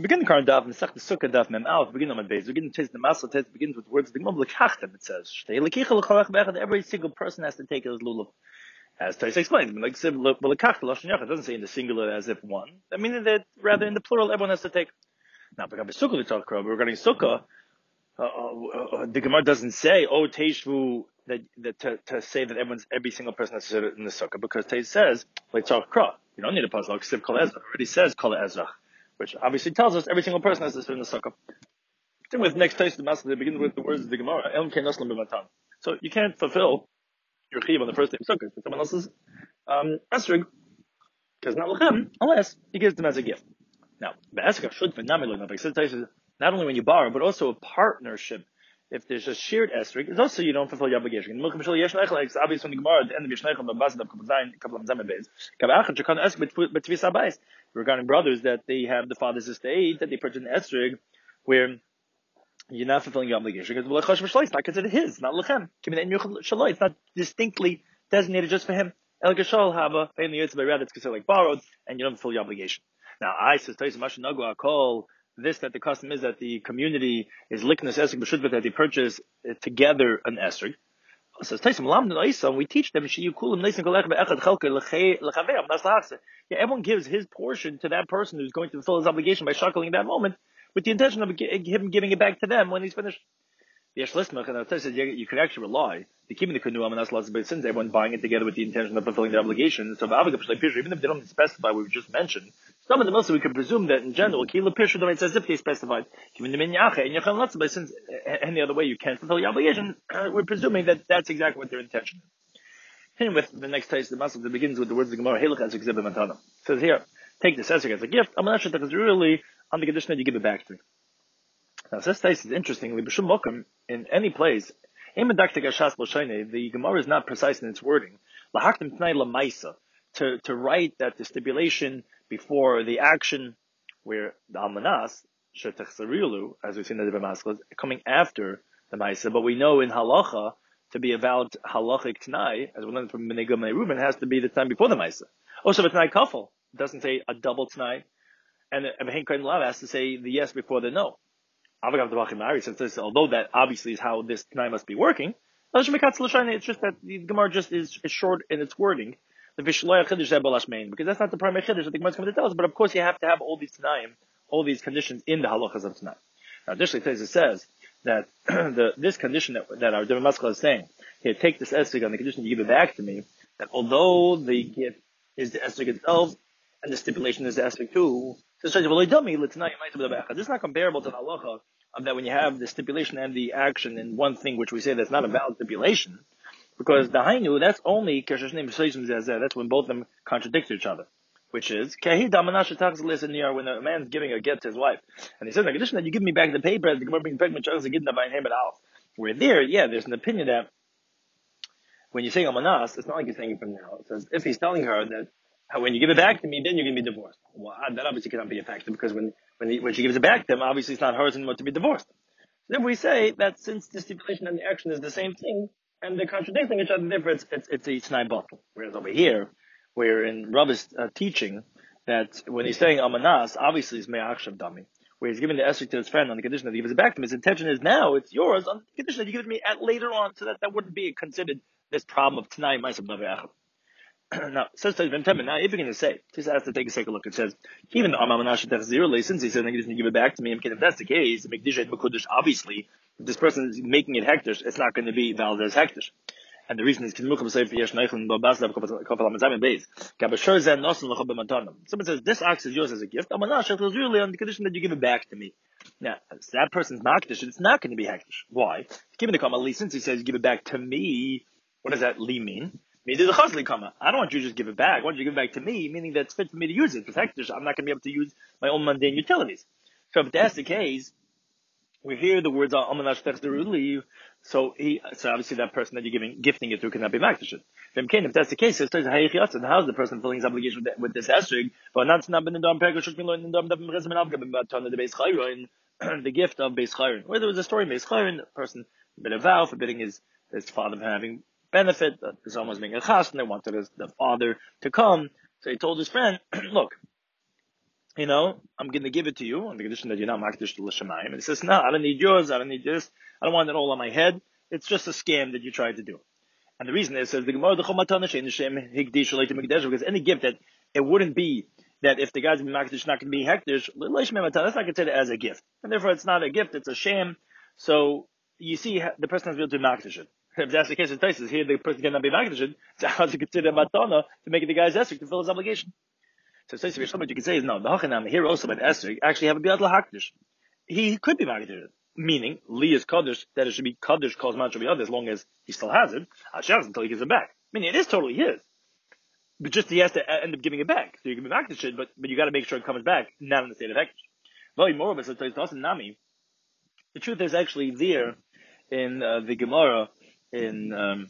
begin the current daf and the sukkah daf mem alf. Begin on my base. Begin to taste the masal test. Begins with words. The gemara lekachtem. It says every single person has to take his lulav. As Tais explains, like it doesn't say in the singular as if one. I mean that rather in the plural, everyone has to take. Now, regarding sukkah, the Gemara doesn't say, "Oh, teishvu," that to say that every single person has to sit in the sukkah, because Tais says, "Like kra." You don't need a pasuk. Ksiv kol ezrach already says kol ezrach, which obviously tells us every single person has to sit in the sukkah. Then with next Tais the master, they begin with the words of the Gemara, "Elm kein naslam b'matan." So you can't fulfill your chiyuv on the first day of sukkah for someone else's esrog, because not lechem, unless he gives them as a gift. Now, not only when you borrow, but also a partnership. If there's a shared esrog, it's also you don't fulfill your obligation. It's obvious when the Gemara at the end of Yishneichel, regarding brothers that they have the father's estate, that they purchase an esrog, where you're not fulfilling your obligation because it's not considered his, not lechem. It's not distinctly designated just for him. Rather, it's considered like borrowed, and you don't fulfill your obligation. Now, I says call this that the custom is that the community is licking this esrog b'shutva that they purchase together an esrog. Says Taisim we teach them everyone gives his portion to that person who's going to fulfill his obligation by shuckling that moment, with the intention of him giving it back to them when he's finished. You could actually rely to keeping the canoe, but since everyone's buying it together with the intention of fulfilling their obligation, so even if they don't specify what we just mentioned, some of them also we can presume that in general, it's as if they specified, since any other way you can't fulfill your obligation, we're presuming that that's exactly what their intention is. And with the next taste, the masal that begins with the words of the Gemara, it says here, take this esrog as a gift, is really on the condition that you give it back to me. Now, this taste is interestingly, in any place, the Gemara is not precise in its wording. To write that the stipulation before the action, where the almanas, as we've seen in the Maskal, is coming after the Maisa, but we know in halacha, to be a valid halachic t'nai, as we learned from Bnei Gad Bnei Reuben, has to be the time before the Maisa. Also, if it's t'nai kafel, it doesn't say a double t'nai, and Abehin Kohen Lav has to say the yes before the no. Although that obviously is how this t'nai must be working, it's just that the Gemara just is short in its wording. Because that's not the primary chiddush that the Gemara is going to tell us. But of course, you have to have all these t'naim, all these conditions in the halachas of t'nai. Now, additionally, it says that this condition that our Rebbe Maskal is saying, here, take this esrog on the condition you give it back to me, that although the gift is the esrog itself, and the stipulation is the esrog too, this is not comparable to the halacha of that when you have the stipulation and the action in one thing, which we say that's not a valid stipulation, because the hainu, that's only that's when both of them contradict each other, which is when a man's giving a get to his wife, and he says, in addition that you give me back the paper, the Gemara brings back where there's an opinion that when you're saying amanas, it's not like you're saying it from now. It says if he's telling her that when you give it back to me, then you're going to be divorced. Well, that obviously cannot be a factor, because when she gives it back to him, obviously it's not hers anymore to be divorced. So then we say that since the stipulation and the action is the same thing, and they're contradicting each other, therefore it's a t'nai batel. Whereas over here, where in Rabbi's teaching, that when he's saying amanas, obviously it's me'achshav dami, where he's giving the esrog to his friend on the condition that he gives it back to him. His intention is now it's yours on the condition that you give it to me at later on, so that wouldn't be considered this problem of t'nai ma'asav davar echad. Now, says now if you're going to say, just has to take a second look. It says, even though since he said he doesn't give it back to me, if that's the case, obviously, if this person is making it hektish, it's not going to be valid as hektish. And the reason is someone says this ox is yours as a gift. It was really on the condition that you give it back to me. Now, that person's makdish, it's not going to be hektish. Why? Given the kama, since he says give it back to me, what does that li mean? I don't want you to just give it back. I want you to give it back to me, meaning that it's fit for me to use it. Because I'm not going to be able to use my own mundane utilities. So if that's the case, we hear the words amanash techderuli. So obviously that person that you're gifting it to cannot be makdish. If that's the case, it says how's the person fulfilling his obligation with this esrog? But not been in the gift of Beis Chayrin. Where there was a story in Beis Chayrin, the person made a vow forbidding his father from having benefit, that his son was being a chas, and they wanted the father to come. So he told his friend, look, I'm going to give it to you on the condition that you're not makdish to l'shamayim. And he says, no, I don't need yours. I don't need this. I don't want it all on my head. It's just a scam that you tried to do. And the reason is, says the Gemara, because any gift that it wouldn't be that if the guy's going to be makdish, not going to be hektish, that's not considered as a gift. And therefore it's not a gift, it's a sham. So you see, the person has to be able to makdish it. If that's the case in Taisus, here the person cannot be makdish, so how to consider matana to make the guy's esrog to fill his obligation? So what you can say is no. The hachanam here also about esrog actually have a biad lahakdish. He could be makdish, meaning li is kaddish that it should be kaddish calls match of as long as he still has it. Hashaz until he gives it back. Meaning it is totally his, but just he has to end up giving it back. So you can be makdish, but you got to make sure it comes back not in the state of hektish. Very more of it. So nami. The truth is actually there in the Gemara in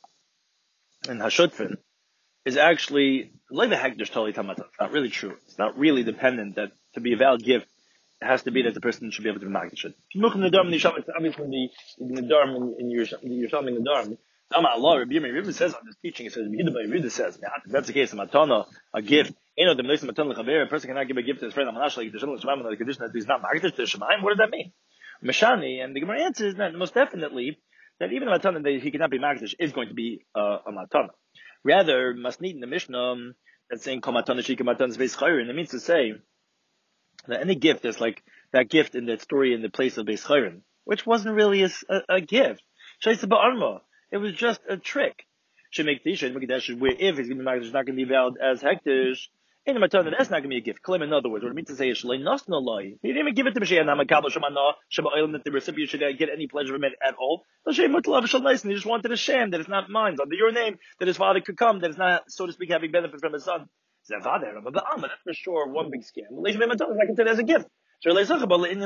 Hashutfin is actually like the hektish totally tamata. It's not really true. It's not really dependent that to be a valid gift it has to be that the person should be able to be makdish. If you look in the Dharm, it's obviously the Dharm in your Yerushalmi in the Dharm. Allah, Rabbi Yehuda says on this teaching, it says, Yehuda says, if that's the case, a matana, a gift, a person cannot give a gift to his friend, like the condition that he's not makdish to Shemaim. What does that mean? Mashani, and the Gemara answers that most definitely, that even a matana that he cannot be makdish is going to be a matana. Rather, masnit in the Mishnah, that's saying, kol matana shika matana zveis chayrin, it means to say, that any gift is like that gift in that story in the place of Beis Chayrin, which wasn't really a gift. Shaisa ba'arma. It was just a trick. Shemek tisha, where if he's going to be makdish, not going to be valid as hektish, in the matana, that's not going to be a gift. Claim in other words, what it means to say is shlei nasna lai. He didn't even give it to Mishayah Namakabel Shemana, Shema that the recipient should get any pleasure from it at all. So Shem Mutlav Shal Nice, and he just wanted a sham that it's not mine, under your name, that his father could come, that is not, so to speak, having benefit from his son. That's for sure one big scam. I consider it as a gift. He wasn't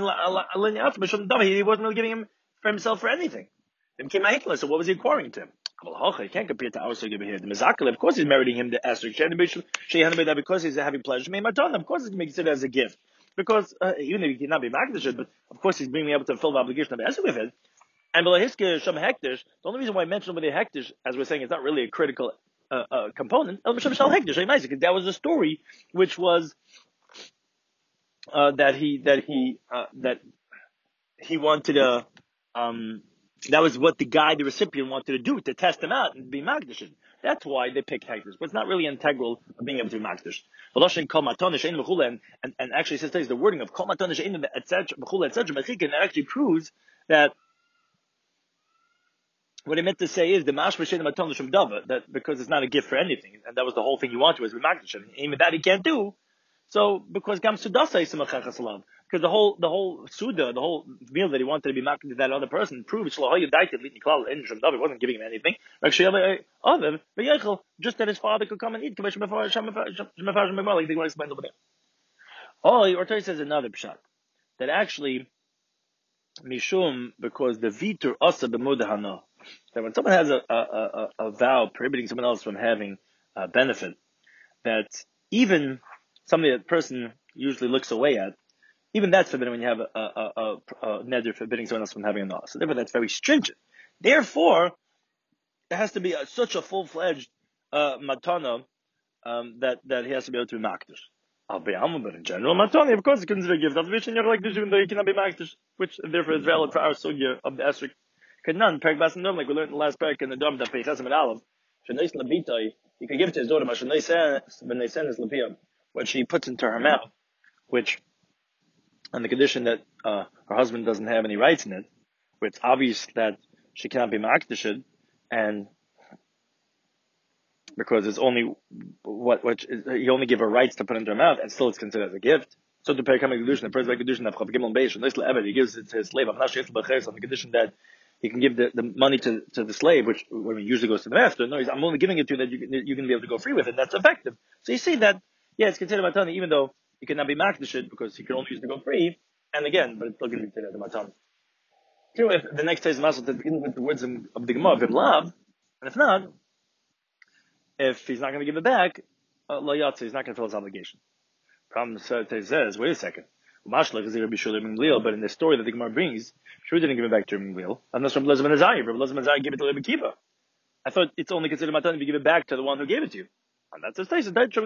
really giving him for himself for anything. So what was he acquiring to him? You can't compare it to our sugi here. The Mizakal, of course, he's meriting him the Esther. Because he's having pleasure. Of course, he's going to consider it as a gift. Because even if he cannot be makdish, but of course, he's being able to fulfill the obligation of Esther with it. And the only reason why I mentioned the hektish, as we're saying, it's not really a critical component. Because that was a story which was that he wanted to. That was what the recipient wanted to do, to test him out and be magdish. That's why they picked hektish, but it's not really integral of being able to be magdish. And actually, says the wording of kol matonish etc. And that actually proves that. What he meant to say is the mashma shein maton l'shem dava, that because it's not a gift for anything, and that was the whole thing he wanted was b'magdish, and even that he can't do. So because gam sudasa yisamachachas alav, because the whole suda, the whole meal that he wanted to be makdish to that other person proves shlohayu daited litni klal in shem dava, wasn't giving him anything. Just that his father could come and eat. Like the Gemara explained over there. Oh, Ortoi says another pshat that actually mishum because the vitur asa b'mudahana. That when someone has a vow prohibiting someone else from having a benefit, that even something that person usually looks away at, even that's forbidden when you have a neder forbidding someone else from having a no. So therefore that's very stringent. Therefore, it has to be such a full-fledged matana that he has to be able to be makdish. But in general, matana, of course, it's considered a gift. Like this, even though you cannot be makdish, which therefore is valid for our sugya of the esrog. None, like we learned in the last parak in the Dom that Peichasim and Aleph, you can give it to his daughter, what she puts into her mouth, which, on the condition that her husband doesn't have any rights in it, where it's obvious that she cannot be makdish, and because it's only he only give her rights to put into her mouth, and still it's considered as a gift. So the parak kedushin, the first kedushin of Chav Gimel Beish, he gives it to his slave. I'm not sure if on the condition that he can give the money to the slave, which when it usually goes to the master. No, I'm only giving it to you that you can be able to go free with it. That's effective. So you see that, yeah, it's considered matana, even though you cannot be makdish because you can only use it to go free. And again, but it's still going to be considered matana. True, if the next is muscle to begin with the words of the Gemara, if love, and if not, if he's not going to give it back, lo yatsa, he's not going to fill his obligation. Problem says, wait a second. But in the story that the Gemara brings, Shur didn't give it back to Rabbi Gamliel. I'm not from Rabbi Elazar. Rabbi Elazar gave it to Rabbi Kiva. I thought it's only considered matana if you give it back to the one who gave it to you. And that's his taste. That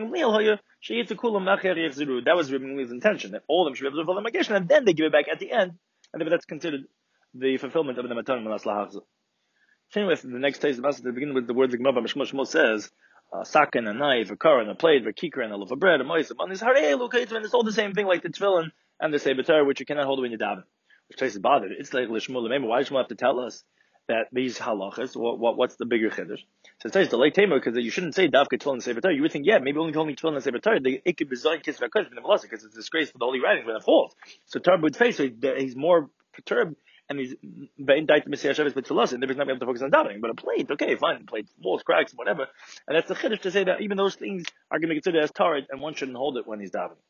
was Rabbi Gamliel's intention, that all of them should be able to fulfill the obligation, and then they give it back at the end, and then that's considered the fulfillment of the matan manas lahachzah. Continue with the next taste of to begin with the words the Gemara Mishmos says, sakin, a knife, a car, and a plate, a kikar, and a loaf of bread, a moise, and it's all the same thing like the tefillin and the sebetar, which you cannot hold when you daven. Which taste is bothered. It's like Lishmul. Maybe why does Shmuel have to tell us that these halachas? What's the bigger chiddush? So it says the late tamer because you shouldn't say davka tefillin and sebetar. You would think maybe only tefillin and sebetar. It could be zoyin kiss v'akash b'nemalasa because it's a disgrace for the holy writings when it falls. So Tarbud's face, so he's more perturbed. And he's indicted Messiah Shabbos with Tfilas, and they're not able to focus on davening. But a plate, okay, fine, plate falls, cracks, whatever. And that's the chiddush to say that even those things are going to be considered as tarit, and one shouldn't hold it when he's davening.